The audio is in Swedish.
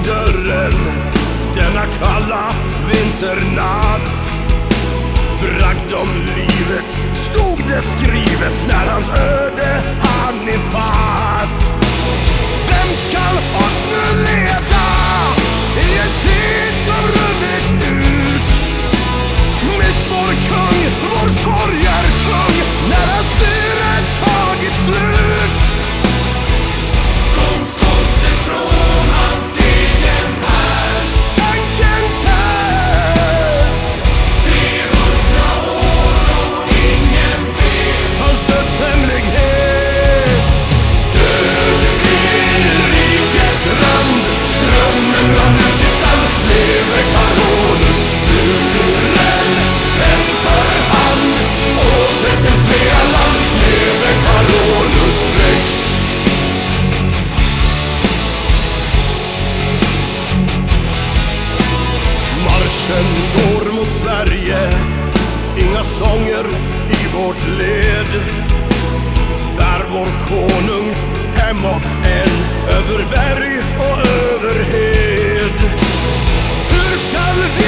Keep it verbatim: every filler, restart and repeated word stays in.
dörren denna kalla vinternatt. Bragd om livet stod det skrivet när hans öde han ifatt. Vem skall oss nu leda i en tid som runnit ut? Mist vår kung, vår sorg är tung när hans styre tagit slut. Kungsskottet från hans egen här, Tanken tär trehundra år och ingen vet hans dödshemlighet. Död vid rikets rand, drömmen rann ut i sand. Leve Carolus, buren vän för hand. Åter till Svealand, leve Carolus Rex. Marschen går mot Sverige, inga sånger i vårt led. Bär vår konung hemåt än, över berg och över hed. Hur skall vi